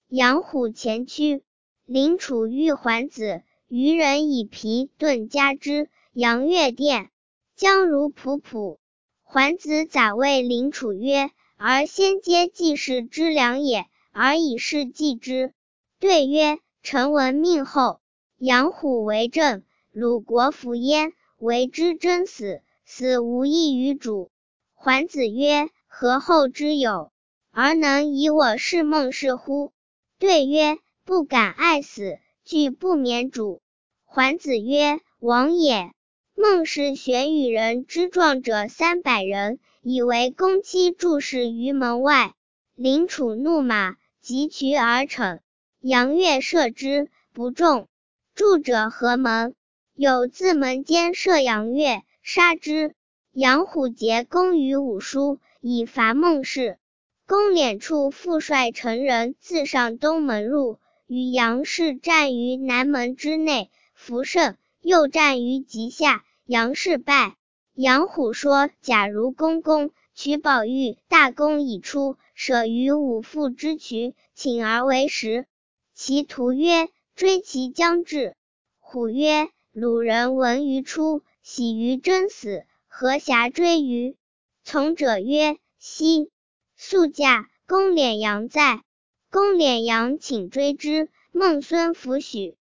杨虎前驱，灵楚欲还子，渔人以皮盾加之。杨越殿，将如仆仆。还子载谓灵楚曰：而先皆季氏之良也，而以是继之。对曰：臣闻命后，杨虎为政，鲁国服焉，为之争死，死无益于主。还子曰：何后之有？而能以我是孟氏乎？对曰：不敢爱死，惧不免主。还子曰：王也。孟氏选与人之壮者300人，以为公妻注视于门外。灵楚怒马，疾趋而骋。杨越射之，不中。助者何门？有自门间射杨越，杀之。杨虎结弓于武书，以伐孟氏。公敛处副帅成人自上东门入，与杨氏战于南门之内，弗胜，又战于极下，杨氏败。杨虎说：假如公公取宝玉大功已出，舍于武父之渠，请而为食。其徒曰：追其将至。虎曰：鲁人闻于出，喜于争死，何暇追于？从者曰：奚。速驾，公敛杨在。公敛杨请追之，孟孙弗许。